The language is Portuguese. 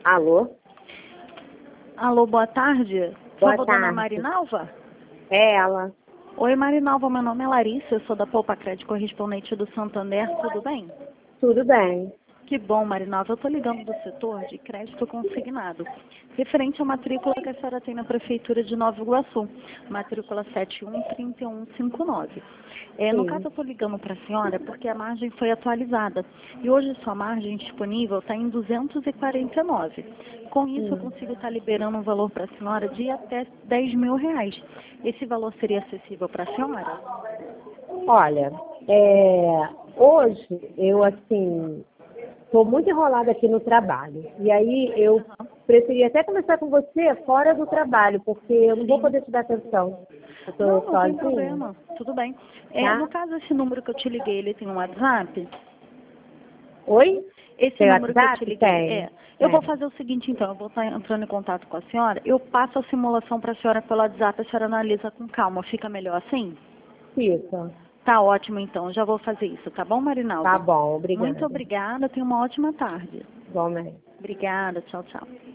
Alô? Alô, boa tarde. Boa Por favor, tarde. dona Marinalva? É ela. Oi, Marinalva, meu nome é Larissa, eu sou da Poupa Crédito, correspondente do Santander, tudo bem? Tudo bem. Que bom, Marinalva, eu estou ligando do setor de crédito consignado, referente à matrícula que a senhora tem na Prefeitura de Nova Iguaçu, matrícula 713159. No caso, Sim. eu estou ligando para a senhora porque a margem foi atualizada e hoje sua margem disponível está em 249. Com isso, eu consigo estar liberando um valor para a senhora de até R$ 10.000. Esse valor seria acessível para a senhora? Olha, hoje eu, assim, estou muito enrolada aqui no trabalho. E aí eu preferia até conversar com você fora do trabalho, porque eu não vou Sim. poder te dar atenção. Eu Não, estou não tem sozinha, problema. Tudo bem. tá? No caso, esse número que eu te liguei, ele tem um WhatsApp? Oi? Esse Tem número que eu te WhatsApp? liguei, Tem. Eu vou Tem. fazer o seguinte, então. Eu vou estar entrando em contato com a senhora. Eu passo a simulação para a senhora pelo WhatsApp. A senhora analisa com calma. Fica melhor assim? Isso. Tá ótimo, então. Já vou fazer isso. Tá bom, Tá Marinalva? bom, Muito obrigada. obrigada. Tenha uma ótima tarde. Igualmente. Obrigada. Tchau, tchau.